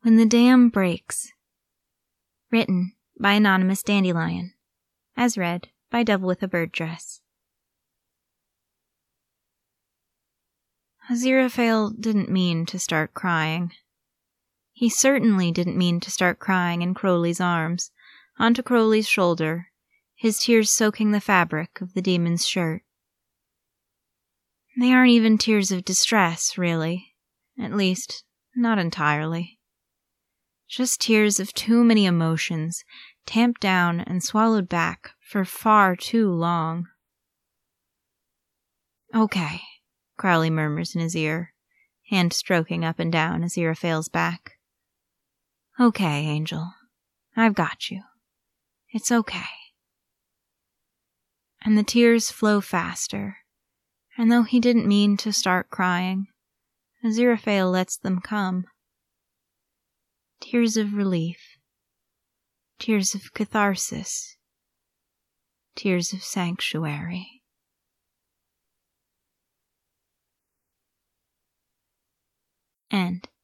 When the Dam Breaks. Written by Anonymous Dandelion. As read by Devil with a Bird Dress. Aziraphale didn't mean to start crying. He certainly didn't mean to start crying in Crowley's arms, onto Crowley's shoulder, his tears soaking the fabric of the demon's shirt. They aren't even tears of distress, really. At least, not entirely. Just tears of too many emotions, tamped down and swallowed back for far too long. Okay, Crowley murmurs in his ear, hand stroking up and down Aziraphale's back. Okay, Angel. I've got you. It's okay. And the tears flow faster, and though he didn't mean to start crying, Aziraphale lets them come. Tears of relief, tears of catharsis, tears of sanctuary. End.